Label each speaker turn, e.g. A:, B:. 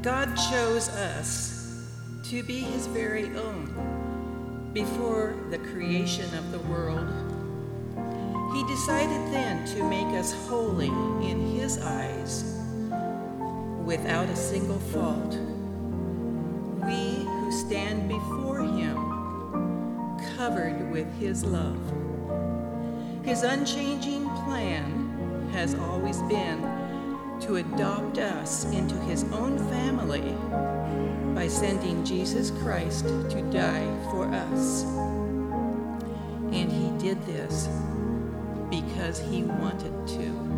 A: God chose us to be his very own before the creation of the world. He decided then to make us holy in his eyes, without a single fault. We who stand before him, covered with his love. His unchanging plan has always been to adopt us into his own family by sending Jesus Christ to die for us. And he did this because he wanted to.